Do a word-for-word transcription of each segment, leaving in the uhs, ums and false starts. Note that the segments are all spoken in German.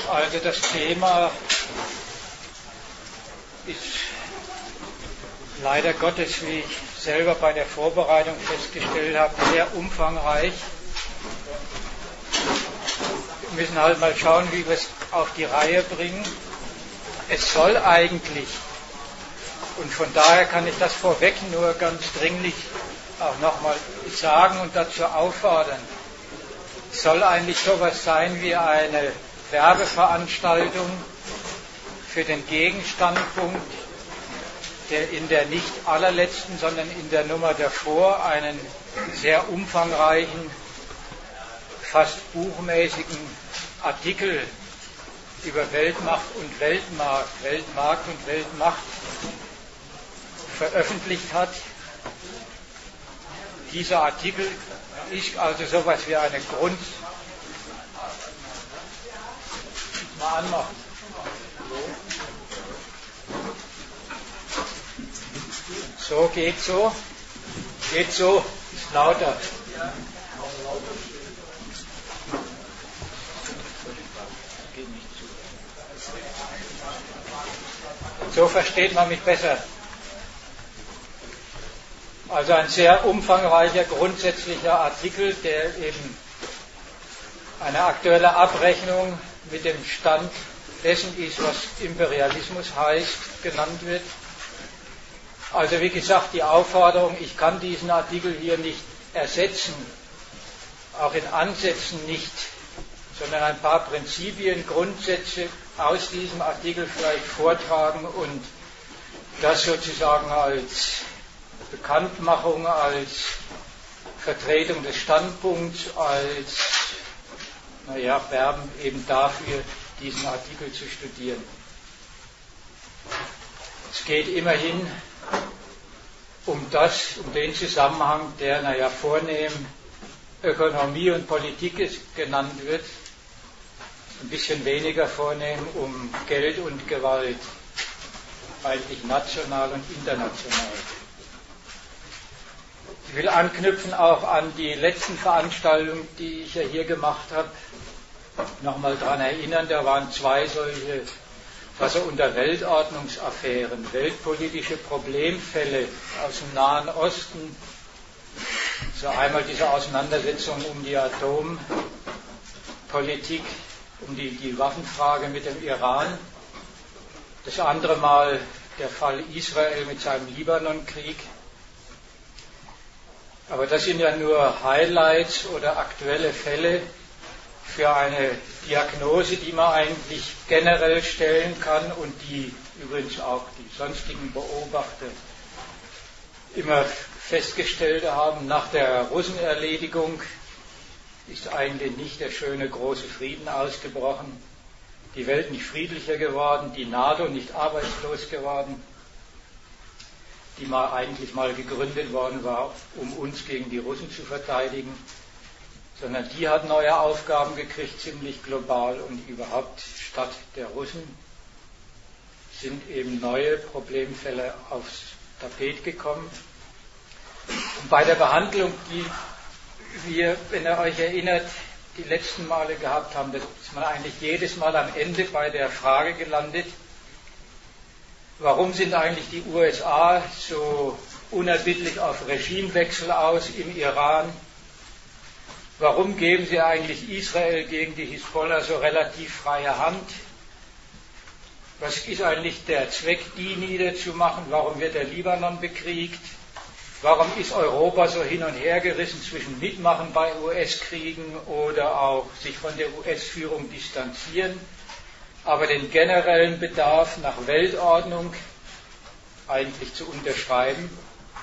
Also das Thema ist leider Gottes, wie ich selber bei der Vorbereitung festgestellt habe, sehr umfangreich. Wir müssen halt mal schauen, wie wir es auf die Reihe bringen. Es soll eigentlich, und von daher kann ich das vorweg nur ganz dringlich auch nochmal sagen und dazu auffordern, es soll eigentlich sowas sein wie eine Werbeveranstaltung für den Gegenstandpunkt, der in der nicht allerletzten, sondern in der Nummer davor einen sehr umfangreichen, fast buchmäßigen Artikel über Weltmacht und Weltmarkt, Weltmarkt und Weltmacht veröffentlicht hat. Dieser Artikel ist also sowas wie eine Grund... Mal anmachen. So, geht so. Geht so, ist lauter. So versteht man mich besser. Also ein sehr umfangreicher, grundsätzlicher Artikel, der eben eine aktuelle Abrechnung mit dem Stand dessen ist, was Imperialismus heißt, genannt wird. Also wie gesagt, die Aufforderung, ich kann diesen Artikel hier nicht ersetzen, auch in Ansätzen nicht, sondern ein paar Prinzipien, Grundsätze aus diesem Artikel vielleicht vortragen und das sozusagen als Bekanntmachung, als Vertretung des Standpunkts, als naja, werben eben dafür, diesen Artikel zu studieren. Es geht immerhin um das, um den Zusammenhang, der naja vornehm Ökonomie und Politik ist, genannt wird, ein bisschen weniger vornehm um Geld und Gewalt, eigentlich national und international. Ich will anknüpfen auch an die letzten Veranstaltungen, die ich ja hier gemacht habe, nochmal daran erinnern, da waren zwei solche, was er unter Weltordnungsaffären, weltpolitische Problemfälle aus dem Nahen Osten, so einmal diese Auseinandersetzung um die Atompolitik, um die, die Waffenfrage mit dem Iran, das andere Mal der Fall Israel mit seinem Libanonkrieg. Aber das sind ja nur Highlights oder aktuelle Fälle für eine Diagnose, die man eigentlich generell stellen kann und die übrigens auch die sonstigen Beobachter immer festgestellt haben. Nach der Russenerledigung ist eigentlich nicht der schöne große Frieden ausgebrochen, die Welt nicht friedlicher geworden, die NATO nicht arbeitslos geworden, die mal eigentlich mal gegründet worden war, um uns gegen die Russen zu verteidigen, sondern die hat neue Aufgaben gekriegt, ziemlich global, und überhaupt statt der Russen sind eben neue Problemfälle aufs Tapet gekommen. Und bei der Behandlung, die wir, wenn ihr euch erinnert, die letzten Male gehabt haben, das ist man eigentlich jedes Mal am Ende bei der Frage gelandet, warum sind eigentlich die U S A so unerbittlich auf Regimewechsel aus im Iran? Warum geben sie eigentlich Israel gegen die Hisbollah so relativ freie Hand? Was ist eigentlich der Zweck, die niederzumachen? Warum wird der Libanon bekriegt? Warum ist Europa so hin und her gerissen zwischen Mitmachen bei U S-Kriegen oder auch sich von der U S-Führung distanzieren, aber den generellen Bedarf nach Weltordnung eigentlich zu unterschreiben?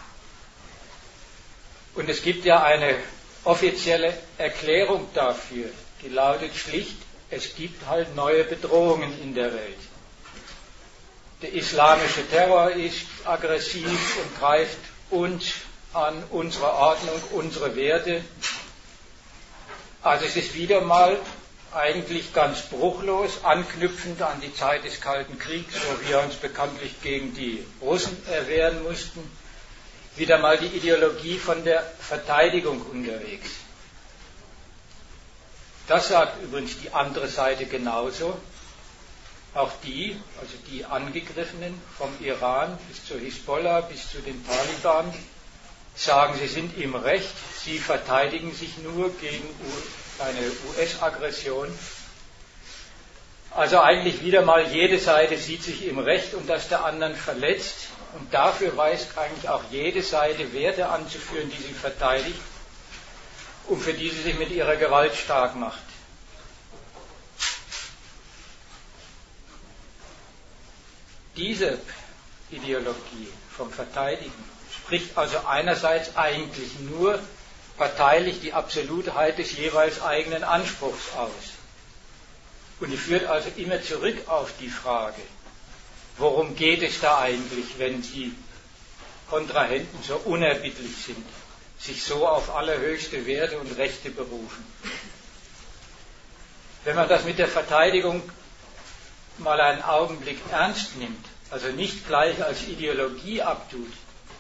Und es gibt ja eine offizielle Erklärung dafür, die lautet schlicht, es gibt halt neue Bedrohungen in der Welt. Der islamische Terror ist aggressiv und greift uns an, unsere Ordnung, unsere Werte. Also es ist wieder mal eigentlich ganz bruchlos, anknüpfend an die Zeit des Kalten Kriegs, wo wir uns bekanntlich gegen die Russen erwehren mussten, wieder mal die Ideologie von der Verteidigung unterwegs. Das sagt übrigens die andere Seite genauso. auch die, also die Angegriffenen vom Iran bis zur Hisbollah, bis zu den Taliban, sagen, sie sind im Recht, sie verteidigen sich nur gegen eine U S-Aggression. Also eigentlich wieder mal, jede Seite sieht sich im Recht und das der anderen verletzt. Und dafür weiß eigentlich auch jede Seite Werte anzuführen, die sie verteidigt und für die sie sich mit ihrer Gewalt stark macht. Diese Ideologie vom Verteidigen spricht also einerseits eigentlich nur parteilich die Absolutheit des jeweils eigenen Anspruchs aus. Und die führt also immer zurück auf die Frage, worum geht es da eigentlich, wenn die Kontrahenten so unerbittlich sind, sich so auf allerhöchste Werte und Rechte berufen. Wenn man das mit der Verteidigung mal einen Augenblick ernst nimmt, also nicht gleich als Ideologie abtut,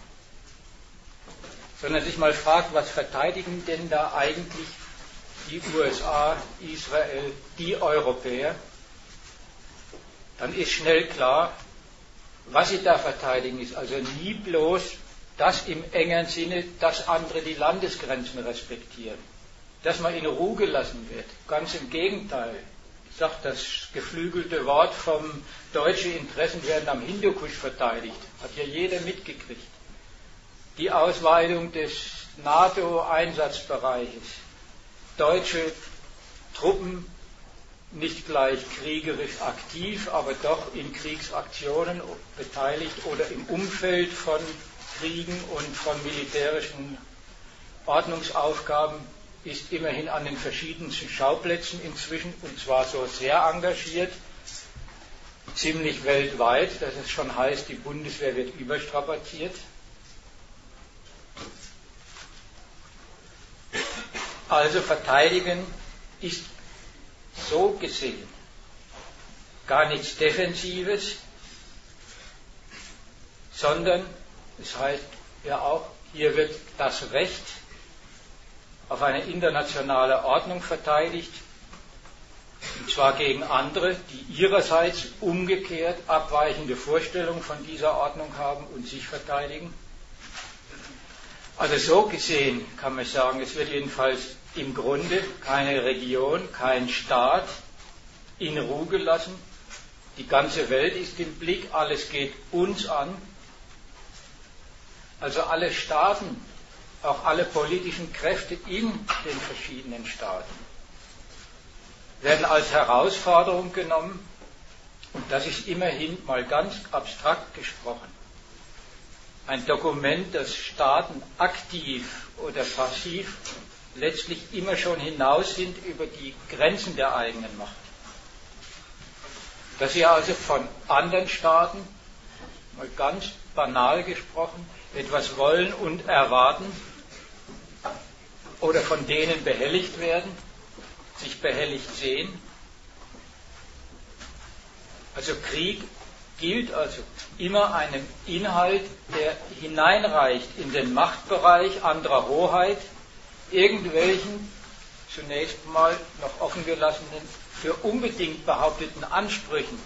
sondern sich mal fragt, was verteidigen denn da eigentlich die U S A, Israel, die Europäer, dann ist schnell klar, was sie da verteidigen, ist also nie bloß das im engeren Sinne, dass andere die Landesgrenzen respektieren, dass man in Ruhe gelassen wird. Ganz im Gegenteil. Ich sage, das geflügelte Wort vom deutsche Interessen werden am Hindukusch verteidigt. Hat ja jeder mitgekriegt. Die Ausweitung des NATO-Einsatzbereiches. Deutsche Truppen nicht gleich kriegerisch aktiv, aber doch in Kriegsaktionen beteiligt oder im Umfeld von Kriegen und von militärischen Ordnungsaufgaben, ist immerhin an den verschiedensten Schauplätzen inzwischen, und zwar so sehr engagiert, ziemlich weltweit, dass es schon heißt, die Bundeswehr wird überstrapaziert. Also verteidigen ist so gesehen gar nichts Defensives, sondern es heißt ja auch, hier wird das Recht auf eine internationale Ordnung verteidigt, und zwar gegen andere, die ihrerseits umgekehrt abweichende Vorstellungen von dieser Ordnung haben und sich verteidigen. Also so gesehen kann man sagen, es wird jedenfalls im Grunde keine Region, kein Staat in Ruhe gelassen. Die ganze Welt ist im Blick, alles geht uns an. Also alle Staaten, auch alle politischen Kräfte in den verschiedenen Staaten werden als Herausforderung genommen, und das ist immerhin mal ganz abstrakt gesprochen ein Dokument, das Staaten aktiv oder passiv letztlich immer schon hinaus sind über die Grenzen der eigenen Macht. Dass sie also von anderen Staaten, mal ganz banal gesprochen, etwas wollen und erwarten oder von denen behelligt werden, sich behelligt sehen. Also Krieg gilt also immer einem Inhalt, der hineinreicht in den Machtbereich anderer Hoheit, irgendwelchen zunächst mal noch offen gelassenen, für unbedingt behaupteten Ansprüchen,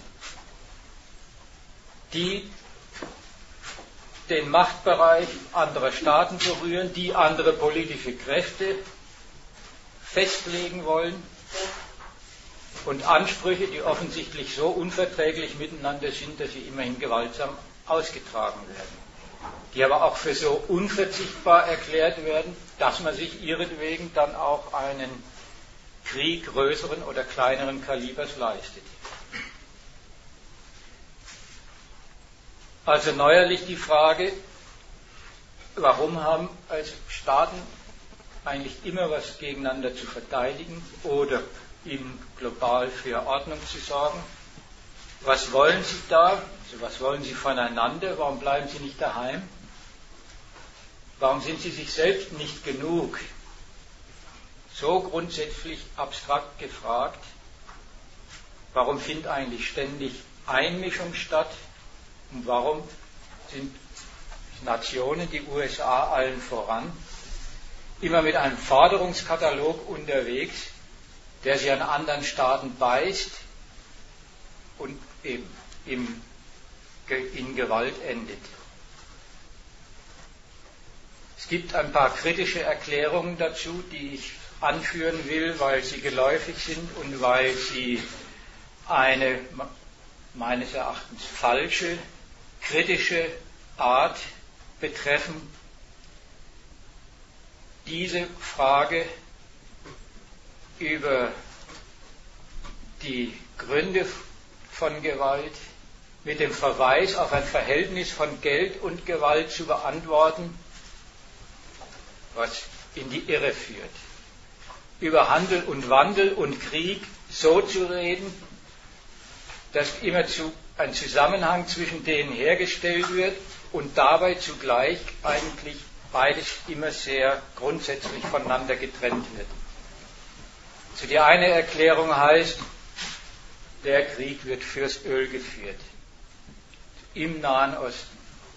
die den Machtbereich anderer Staaten berühren, die andere politische Kräfte festlegen wollen, und Ansprüche, die offensichtlich so unverträglich miteinander sind, dass sie immerhin gewaltsam ausgetragen werden, die aber auch für so unverzichtbar erklärt werden, dass man sich ihretwegen dann auch einen Krieg größeren oder kleineren Kalibers leistet. Also neuerlich die Frage, warum haben also Staaten eigentlich immer was gegeneinander zu verteidigen oder im global für Ordnung zu sorgen? Was wollen sie da? Also was wollen sie voneinander? Warum bleiben sie nicht daheim? Warum sind sie sich selbst nicht genug? So grundsätzlich abstrakt gefragt, warum findet eigentlich ständig Einmischung statt? Und warum sind Nationen, die U S A allen voran, immer mit einem Forderungskatalog unterwegs, der sich an anderen Staaten beißt und eben im, in Gewalt endet. Es gibt ein paar kritische Erklärungen dazu, die ich anführen will, weil sie geläufig sind und weil sie eine meines Erachtens falsche, kritische Art betreffen, diese Frage über die Gründe von Gewalt mit dem Verweis auf ein Verhältnis von Geld und Gewalt zu beantworten, was in die Irre führt. Über Handel und Wandel und Krieg so zu reden, dass immerzu ein Zusammenhang zwischen denen hergestellt wird und dabei zugleich eigentlich beides immer sehr grundsätzlich voneinander getrennt wird. So die eine Erklärung heißt, der Krieg wird fürs Öl geführt, im Nahen Osten.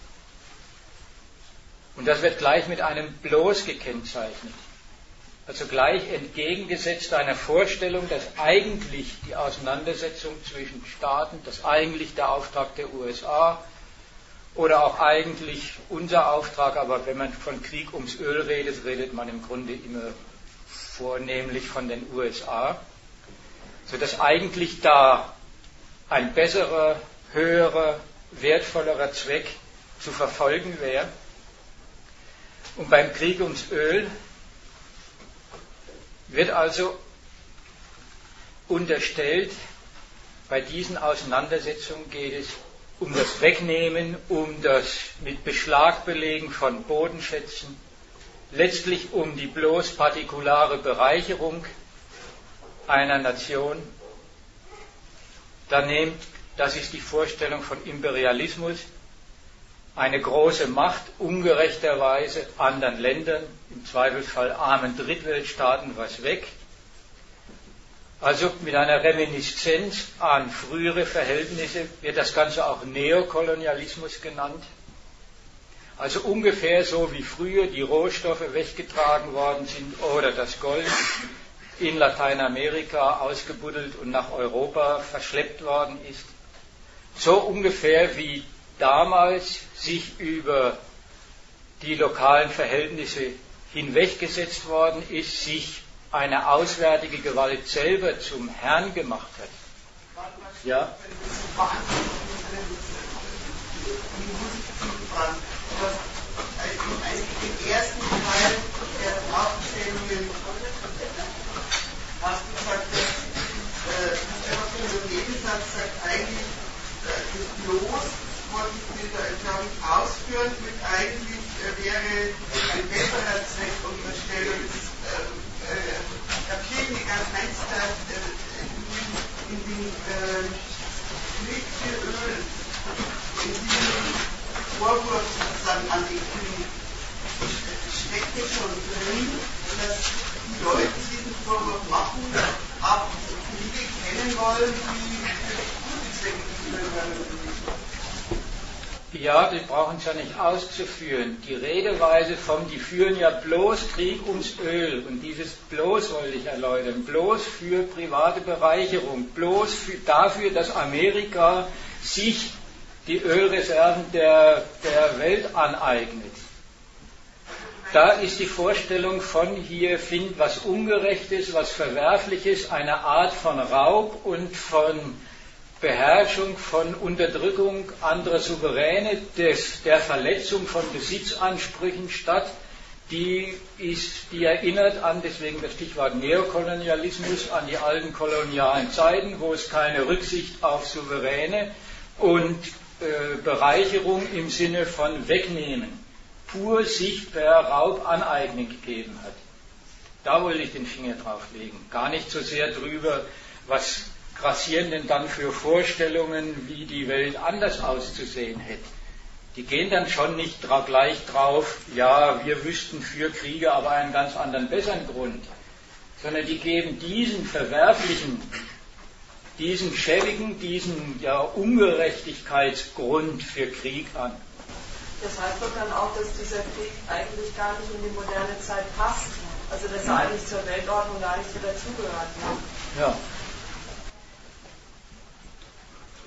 Und das wird gleich mit einem Bloß gekennzeichnet. Also gleich entgegengesetzt einer Vorstellung, dass eigentlich die Auseinandersetzung zwischen Staaten, dass eigentlich der Auftrag der U S A oder auch eigentlich unser Auftrag, aber wenn man von Krieg ums Öl redet, redet man im Grunde immer vornehmlich von den U S A, sodass eigentlich da ein besserer, höherer, wertvollerer Zweck zu verfolgen wäre. Und beim Krieg ums Öl wird also unterstellt, bei diesen Auseinandersetzungen geht es um das Wegnehmen, um das mit Beschlag belegen von Bodenschätzen, letztlich um die bloß partikulare Bereicherung einer Nation. Daneben, das ist die Vorstellung von Imperialismus, eine große Macht ungerechterweise anderen Ländern, im Zweifelsfall armen Drittweltstaaten, was weg. Also mit einer Reminiszenz an frühere Verhältnisse wird das Ganze auch Neokolonialismus genannt. Also ungefähr so wie früher die Rohstoffe weggetragen worden sind oder das Gold in Lateinamerika ausgebuddelt und nach Europa verschleppt worden ist. So ungefähr wie damals sich über die lokalen Verhältnisse hinweggesetzt worden ist, sich eine auswärtige Gewalt selber zum Herrn gemacht hat. Ja? Im ersten Teil der Aufzählungen hast du gesagt, dass der Nebensatz sagt eigentlich, das Bloß wollte ich wieder, glaube ich, ausführen, mit eigentlich wäre ein besserer Zweck unterstellt. Da fehlt mir ganz eins da, in den Krieg für Öl, in diesem Vorwurf sozusagen an den Krieg, steckt ja schon drin, dass die Leute diesen Vorwurf machen, auch Kriege kennen wollen, die für gute Zwecke geführt werden. Ja, die brauchen es ja nicht auszuführen. Die Redeweise vom, die führen ja bloß Krieg ums Öl. Und dieses bloß wollte ich erläutern. Bloß für private Bereicherung. Bloß für, dafür, dass Amerika sich die Ölreserven der, der Welt aneignet. Da ist die Vorstellung von, hier findet was Ungerechtes, was Verwerfliches, eine Art von Raub und von Beherrschung, von Unterdrückung anderer Souveräne, des, der Verletzung von Besitzansprüchen statt, die, ist, die erinnert an, deswegen das Stichwort Neokolonialismus, an die alten kolonialen Zeiten, wo es keine Rücksicht auf Souveräne und äh, Bereicherung im Sinne von Wegnehmen, pur sich per Raub aneignen gegeben hat. Da wollte ich den Finger drauf legen. Gar nicht so sehr drüber, was grassieren denn dann für Vorstellungen, wie die Welt anders auszusehen hätte. Die gehen dann schon nicht dra- gleich drauf, ja, wir wüssten für Kriege aber einen ganz anderen, besseren Grund, sondern die geben diesen verwerflichen, diesen schäbigen, diesen ja, Ungerechtigkeitsgrund für Krieg an. Das heißt doch dann auch, dass dieser Krieg eigentlich gar nicht in die moderne Zeit passt, also dass er eigentlich zur Weltordnung gar nicht so dazugehört. Ne? Ja.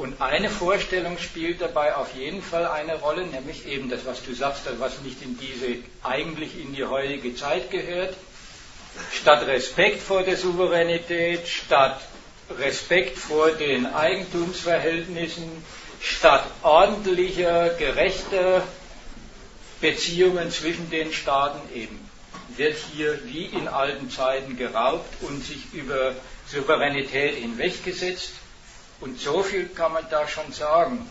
Und eine Vorstellung spielt dabei auf jeden Fall eine Rolle, nämlich eben das, was du sagst, das, was nicht in diese, eigentlich in die heutige Zeit gehört. Statt Respekt vor der Souveränität, statt Respekt vor den Eigentumsverhältnissen, statt ordentlicher, gerechter Beziehungen zwischen den Staaten eben, wird hier wie in alten Zeiten geraubt und sich über Souveränität hinweggesetzt. Und so viel kann man da schon sagen.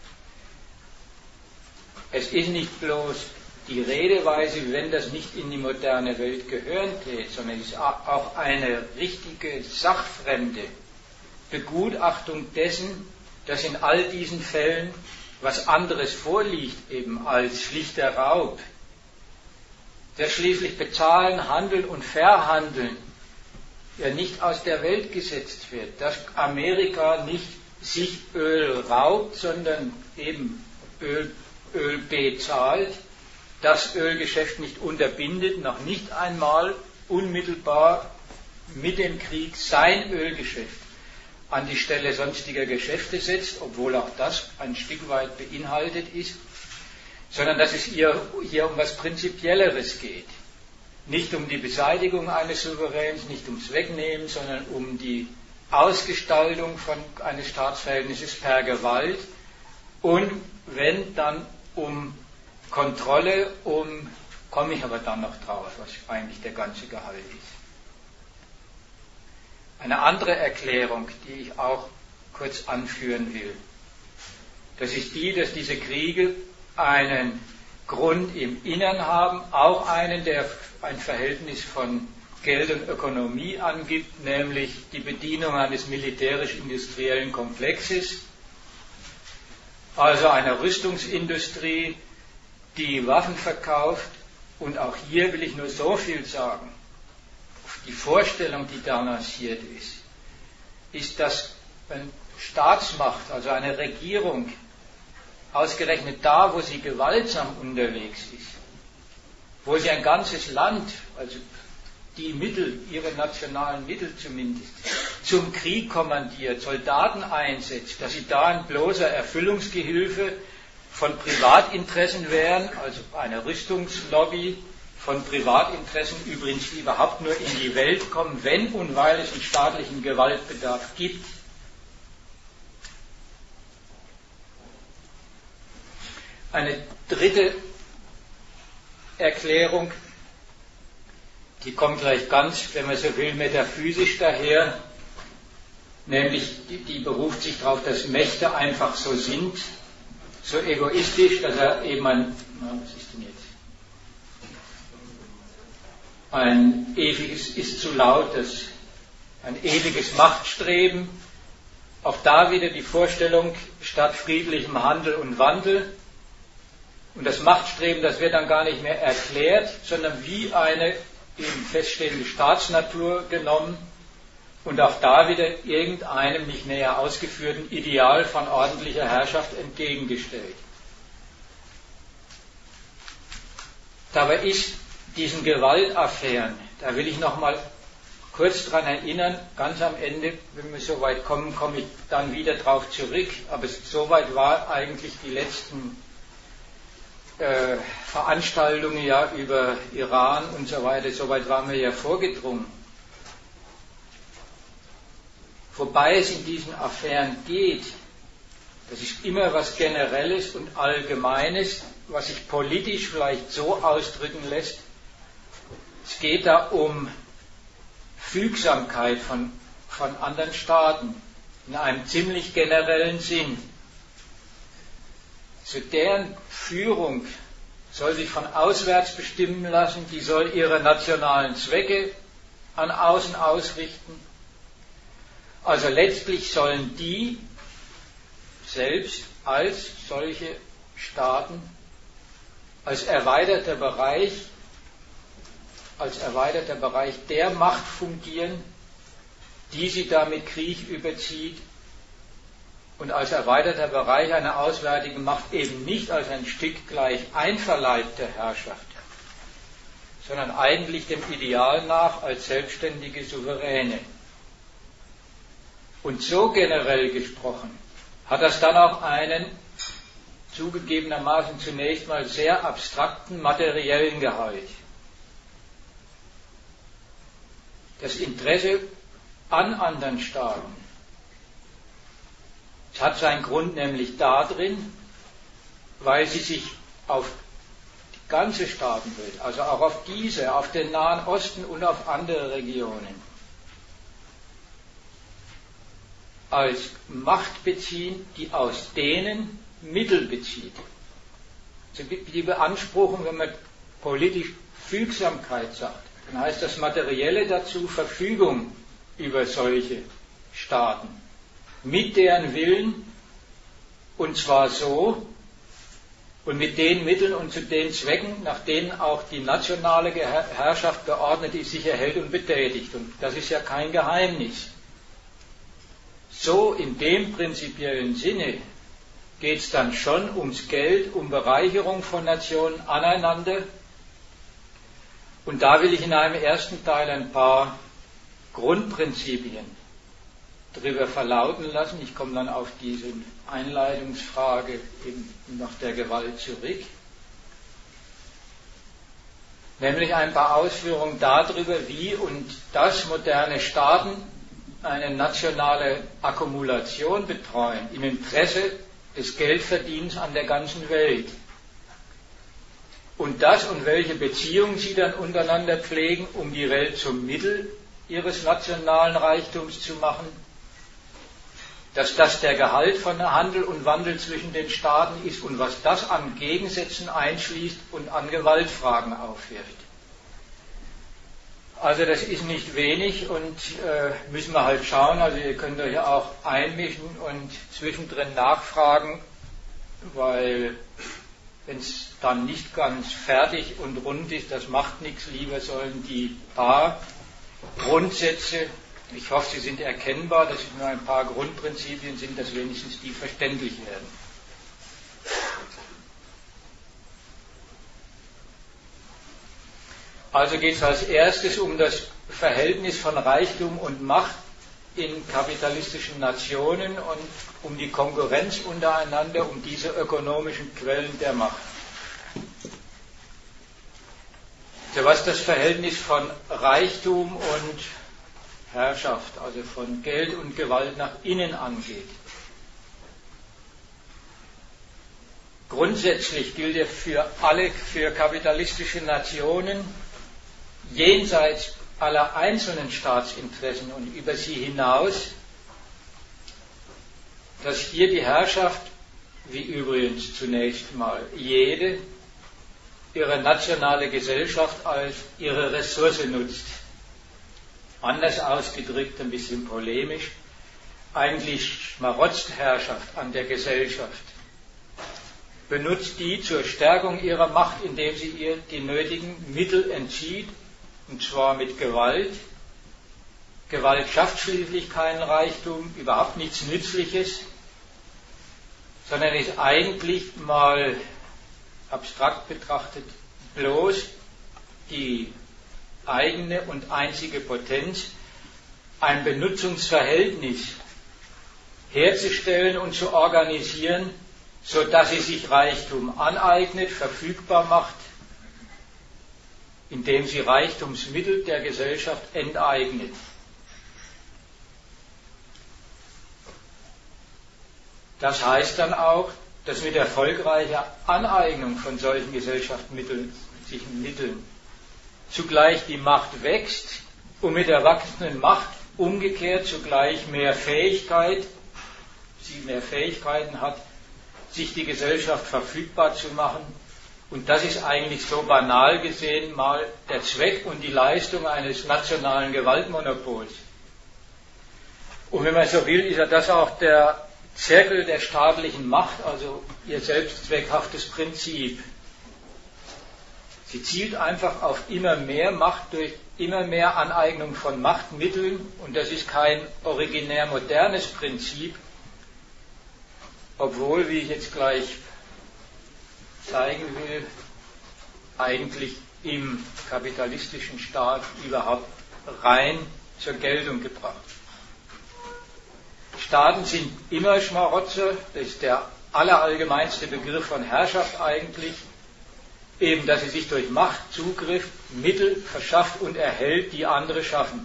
Es ist nicht bloß die Redeweise, wie wenn das nicht in die moderne Welt gehören tät, sondern es ist auch eine richtige sachfremde Begutachtung dessen, dass in all diesen Fällen was anderes vorliegt, eben als schlichter Raub. Dass schließlich Bezahlen, Handeln und Verhandeln ja nicht aus der Welt gesetzt wird, dass Amerika nicht sich Öl raubt, sondern eben Öl, Öl bezahlt, das Ölgeschäft nicht unterbindet, noch nicht einmal unmittelbar mit dem Krieg sein Ölgeschäft an die Stelle sonstiger Geschäfte setzt, obwohl auch das ein Stück weit beinhaltet ist, sondern dass es hier, hier um was Prinzipielleres geht. Nicht um die Beseitigung eines Souveräns, nicht ums Wegnehmen, sondern um die Ausgestaltung von eines Staatsverhältnisses per Gewalt und wenn dann um Kontrolle, um, komme ich aber dann noch drauf, was eigentlich der ganze Gehalt ist. Eine andere Erklärung, die ich auch kurz anführen will, das ist die, dass diese Kriege einen Grund im Innern haben, auch einen, der ein Verhältnis von Geld und Ökonomie angibt, nämlich die Bedienung eines militärisch-industriellen Komplexes, also einer Rüstungsindustrie, die Waffen verkauft. Und auch hier will ich nur so viel sagen. Die Vorstellung, die da lanciert ist, ist, dass eine Staatsmacht, also eine Regierung, ausgerechnet da, wo sie gewaltsam unterwegs ist, wo sie ein ganzes Land, also die Mittel, ihre nationalen Mittel zumindest, zum Krieg kommandiert, Soldaten einsetzt, dass sie da ein bloßer Erfüllungsgehilfe von Privatinteressen wären, also eine Rüstungslobby von Privatinteressen übrigens, die überhaupt nur in die Welt kommen, wenn und weil es einen staatlichen Gewaltbedarf gibt. Eine dritte Erklärung, die kommt gleich ganz, wenn man so will, metaphysisch daher, nämlich die, die beruft sich darauf, dass Mächte einfach so sind, so egoistisch, dass er eben ein, na, was ist denn jetzt? Ein ewiges, ist zu laut, das, ein ewiges Machtstreben, auch da wieder die Vorstellung statt friedlichem Handel und Wandel. Und das Machtstreben, das wird dann gar nicht mehr erklärt, sondern wie eine eben feststehende Staatsnatur genommen und auch da wieder irgendeinem nicht näher ausgeführten Ideal von ordentlicher Herrschaft entgegengestellt. Dabei ist diesen Gewaltaffären, da will ich noch mal kurz daran erinnern, ganz am Ende, wenn wir so weit kommen, komme ich dann wieder darauf zurück, aber so weit war eigentlich die letzten äh, Veranstaltungen ja über Iran und so weiter, so weit waren wir ja vorgedrungen. Wobei es in diesen Affären geht, das ist immer was Generelles und Allgemeines, was sich politisch vielleicht so ausdrücken lässt. Es geht da um Fügsamkeit von, von anderen Staaten in einem ziemlich generellen Sinn. Zu deren Führung soll sich von auswärts bestimmen lassen, die soll ihre nationalen Zwecke an außen ausrichten. Also letztlich sollen die selbst als solche Staaten, als erweiterter Bereich, als erweiterter Bereich der Macht fungieren, die sie da mit Krieg überzieht und als erweiterter Bereich einer auswärtigen Macht eben nicht als ein Stück gleich einverleibter Herrschaft, sondern eigentlich dem Ideal nach als selbstständige Souveräne. Und so generell gesprochen hat das dann auch einen zugegebenermaßen zunächst mal sehr abstrakten materiellen Gehalt. Das Interesse an anderen Staaten, es hat seinen Grund nämlich darin, weil sie sich auf die ganze Staatenwelt, also auch auf diese, auf den Nahen Osten und auf andere Regionen, als Macht beziehen, die aus denen Mittel bezieht. Also die beanspruchen, wenn man politisch Fügsamkeit sagt, dann heißt das Materielle dazu Verfügung über solche Staaten, mit deren Willen, und zwar so, und mit den Mitteln und zu den Zwecken, nach denen auch die nationale Herrschaft geordnet ist, sich erhält und betätigt. Und das ist ja kein Geheimnis. So in dem prinzipiellen Sinne geht es dann schon ums Geld, um Bereicherung von Nationen aneinander. Und da will ich in einem ersten Teil ein paar Grundprinzipien darüber verlauten lassen. Ich komme dann auf diese Einleitungsfrage eben nach der Gewalt zurück. Nämlich ein paar Ausführungen darüber, wie und dass moderne Staaten eine nationale Akkumulation betreuen im Interesse des Geldverdienens an der ganzen Welt. Und das und welche Beziehungen sie dann untereinander pflegen, um die Welt zum Mittel ihres nationalen Reichtums zu machen, dass das der Gehalt von Handel und Wandel zwischen den Staaten ist und was das an Gegensätzen einschließt und an Gewaltfragen aufwirft. Also das ist nicht wenig und äh, müssen wir halt schauen, also ihr könnt euch ja auch einmischen und zwischendrin nachfragen, weil wenn es dann nicht ganz fertig und rund ist, das macht nichts, lieber sollen die paar Grundsätze, ich hoffe, sie sind erkennbar, dass es nur ein paar Grundprinzipien sind, dass wenigstens die verständlich werden. Also geht es als erstes um das Verhältnis von Reichtum und Macht in kapitalistischen Nationen und um die Konkurrenz untereinander, um diese ökonomischen Quellen der Macht. So was das Verhältnis von Reichtum und Herrschaft, also von Geld und Gewalt nach innen angeht. Grundsätzlich gilt ja für alle, für kapitalistische Nationen, jenseits aller einzelnen Staatsinteressen und über sie hinaus, dass hier die Herrschaft, wie übrigens zunächst mal jede, ihre nationale Gesellschaft als ihre Ressource nutzt. Anders ausgedrückt, ein bisschen polemisch, eigentlich schmarotzt Herrschaft an der Gesellschaft, benutzt die zur Stärkung ihrer Macht, indem sie ihr die nötigen Mittel entzieht, und zwar mit Gewalt. Gewalt schafft schließlich keinen Reichtum, überhaupt nichts Nützliches, sondern ist eigentlich mal abstrakt betrachtet bloß die eigene und einzige Potenz, ein Benutzungsverhältnis herzustellen und zu organisieren, sodass sie sich Reichtum aneignet, verfügbar macht, indem sie Reichtumsmittel der Gesellschaft enteignet. Das heißt dann auch, dass mit erfolgreicher Aneignung von solchen Gesellschaftsmitteln Mitteln zugleich die Macht wächst und mit der wachsenden Macht umgekehrt zugleich mehr Fähigkeit, sie mehr Fähigkeiten hat, sich die Gesellschaft verfügbar zu machen. Und das ist eigentlich so banal gesehen mal der Zweck und die Leistung eines nationalen Gewaltmonopols. Und wenn man so will, ist ja das auch der Zirkel der staatlichen Macht, also ihr selbstzweckhaftes Prinzip. Sie zielt einfach auf immer mehr Macht durch immer mehr Aneignung von Machtmitteln und das ist kein originär modernes Prinzip, obwohl, wie ich jetzt gleich zeigen will, eigentlich im kapitalistischen Staat überhaupt rein zur Geltung gebracht. Staaten sind immer Schmarotzer, das ist der allerallgemeinste Begriff von Herrschaft eigentlich, eben, dass sie sich durch Machtzugriff Mittel verschafft und erhält, die andere schaffen.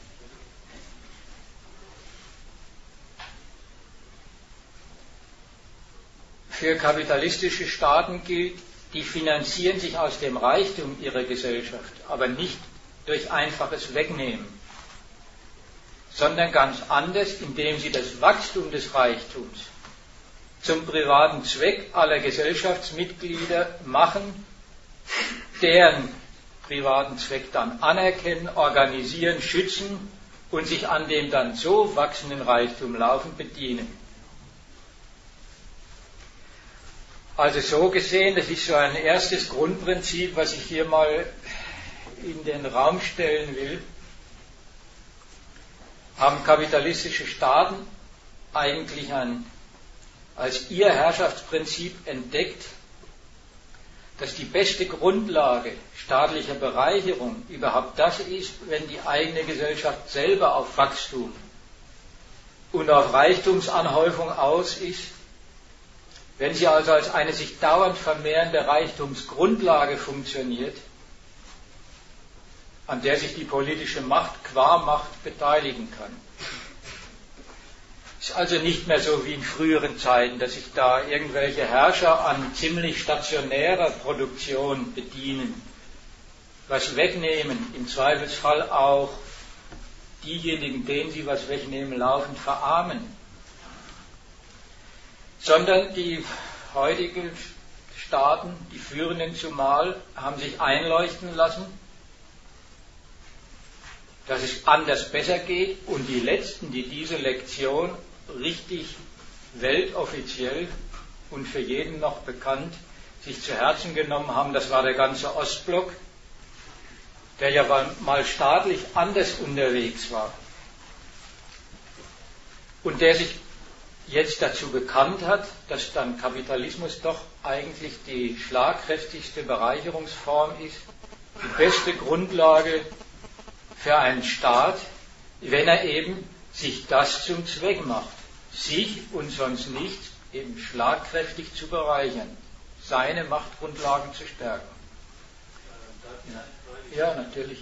Für kapitalistische Staaten gilt, die finanzieren sich aus dem Reichtum ihrer Gesellschaft, aber nicht durch einfaches Wegnehmen, sondern ganz anders, indem sie das Wachstum des Reichtums zum privaten Zweck aller Gesellschaftsmitglieder machen, deren privaten Zweck dann anerkennen, organisieren, schützen und sich an dem dann so wachsenden Reichtum laufend bedienen. Also so gesehen, das ist so ein erstes Grundprinzip, was ich hier mal in den Raum stellen will, haben kapitalistische Staaten eigentlich ein, als ihr Herrschaftsprinzip entdeckt, dass die beste Grundlage staatlicher Bereicherung überhaupt das ist, wenn die eigene Gesellschaft selber auf Wachstum und auf Reichtumsanhäufung aus ist. Wenn sie also als eine sich dauernd vermehrende Reichtumsgrundlage funktioniert, an der sich die politische Macht qua Macht beteiligen kann. Es ist also nicht mehr so wie in früheren Zeiten, dass sich da irgendwelche Herrscher an ziemlich stationärer Produktion bedienen, was wegnehmen, im Zweifelsfall auch diejenigen, denen sie was wegnehmen, laufend verarmen. Sondern die heutigen Staaten, die führenden zumal, haben sich einleuchten lassen, dass es anders besser geht, und die Letzten, die diese Lektion richtig weltoffiziell und für jeden noch bekannt sich zu Herzen genommen haben, das war der ganze Ostblock, der ja mal staatlich anders unterwegs war und der sich jetzt dazu bekannt hat, dass dann Kapitalismus doch eigentlich die schlagkräftigste Bereicherungsform ist, die beste Grundlage für einen Staat, wenn er eben sich das zum Zweck macht, sich und sonst nichts eben schlagkräftig zu bereichern, seine Machtgrundlagen zu stärken. Ja, ja natürlich.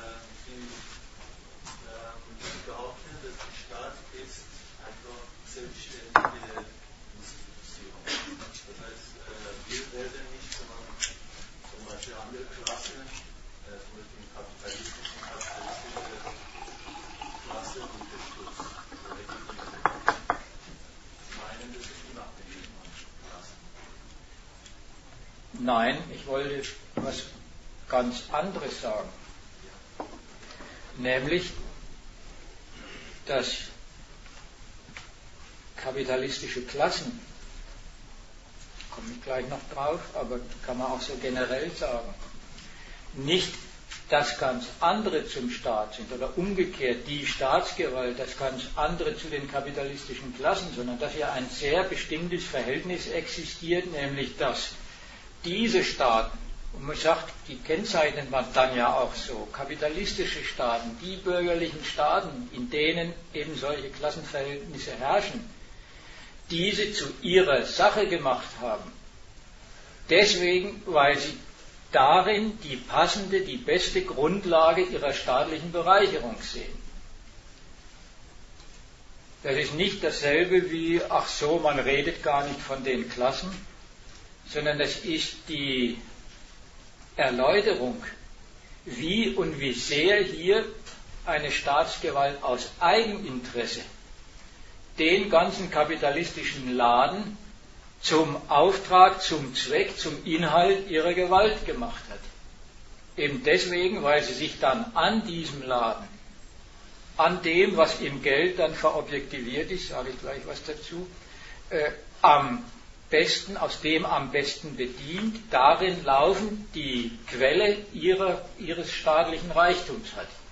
Nein, ich wollte was ganz anderes sagen. Nämlich, dass kapitalistische Klassen, komme ich gleich noch drauf, aber kann man auch so generell sagen, nicht das ganz andere zum Staat sind oder umgekehrt die Staatsgewalt das ganz andere zu den kapitalistischen Klassen, sondern dass hier ein sehr bestimmtes Verhältnis existiert, nämlich dass diese Staaten, und man sagt, die kennzeichnet man dann ja auch so, kapitalistische Staaten, die bürgerlichen Staaten, in denen eben solche Klassenverhältnisse herrschen, diese zu ihrer Sache gemacht haben. Deswegen, weil sie darin die passende, die beste Grundlage ihrer staatlichen Bereicherung sehen. Das ist nicht dasselbe wie, ach so, man redet gar nicht von den Klassen, sondern das ist die Erläuterung, wie und wie sehr hier eine Staatsgewalt aus Eigeninteresse den ganzen kapitalistischen Laden zum Auftrag, zum Zweck, zum Inhalt ihrer Gewalt gemacht hat. Eben deswegen, weil sie sich dann an diesem Laden, an dem, was im Geld dann verobjektiviert ist, sage ich gleich was dazu, äh, am besten, aus dem am besten bedient, darin laufen die Quelle ihrer, ihres staatlichen Reichtums hat.